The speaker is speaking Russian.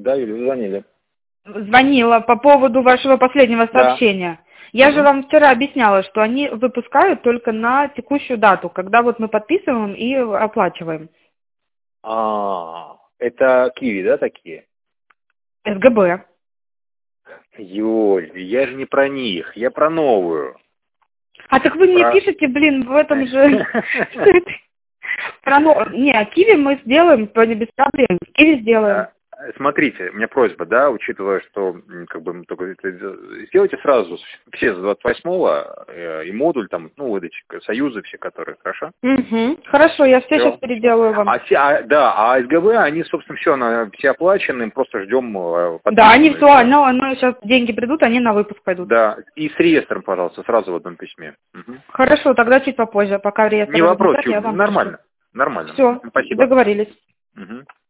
Да, Юля, вы звонили. Звонила по поводу вашего последнего сообщения. Я же вам вчера объясняла, что они выпускают только на текущую дату, когда вот мы подписываем и оплачиваем. Это Киви, да, такие? СГБ. Юль, я же не про них, я про новую. А так вы мне пишете, блин, в этом же... Не, Киви мы сделаем, без проблем. Киви сделаем. Смотрите, у меня просьба, да, учитывая, что как бы мы только сделайте сразу все за 28-го и модуль там, ну, вот эти союзы все, которые, хорошо? Угу. Хорошо, я все сейчас переделаю вам. А СГБ, они, собственно, все оплачены, просто ждем. Да, они все, но сейчас деньги придут, они на выпуск пойдут. Да, и с реестром, пожалуйста, сразу в одном письме. Угу. Хорошо, тогда чуть попозже, пока реестр. Не вопрос, нормально. Нормально. Все, спасибо. договорились. Угу.